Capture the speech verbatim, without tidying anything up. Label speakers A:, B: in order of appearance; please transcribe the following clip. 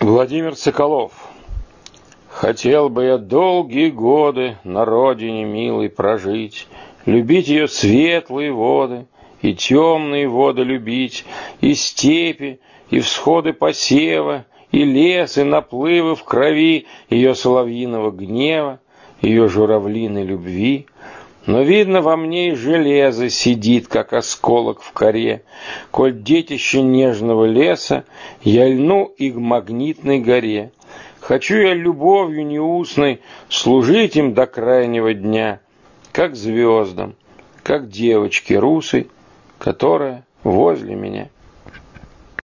A: Владимир Соколов. Хотел бы я долгие годы на родине милой прожить, любить ее светлые воды и темные воды любить, и степи, и всходы посева, и лес, и наплывы в крови ее соловьиного гнева, ее журавлиной любви. Но, видно, во мне и железо сидит, как осколок в коре. Коль детище нежного леса, я льну и к магнитной горе. Хочу я любовью неустной служить им до крайнего дня, как звездам, как девочке русой, которая возле меня.